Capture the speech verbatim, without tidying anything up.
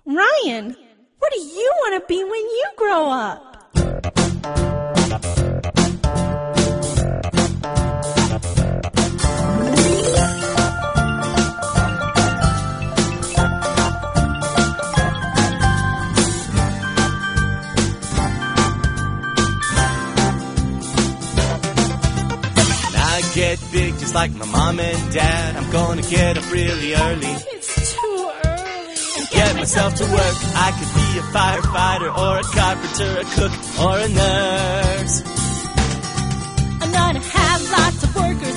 Ryan, what do you want to be when you grow up? Get big just like my mom and dad. I'm gonna get up really early. It's too early. Get myself to work. I could be a firefighter or a carpenter, a cook or a nurse. I'm gonna have lots of workers